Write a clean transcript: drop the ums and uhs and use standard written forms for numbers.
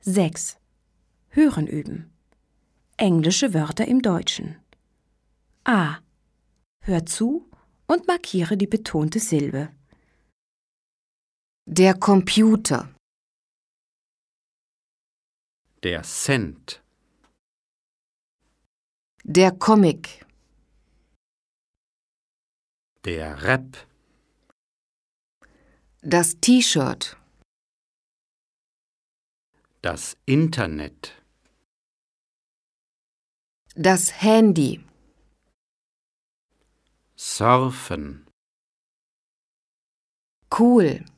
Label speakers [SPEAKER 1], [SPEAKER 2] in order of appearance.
[SPEAKER 1] 6. Hören üben. Englische Wörter im Deutschen. A. Hör zu und markiere die betonte Silbe.
[SPEAKER 2] Der Computer.
[SPEAKER 3] Der Cent.
[SPEAKER 2] Der Comic.
[SPEAKER 3] Der Rap.
[SPEAKER 2] Das T-Shirt.
[SPEAKER 3] Das Internet.
[SPEAKER 2] Das Handy.
[SPEAKER 3] Surfen.
[SPEAKER 2] Cool.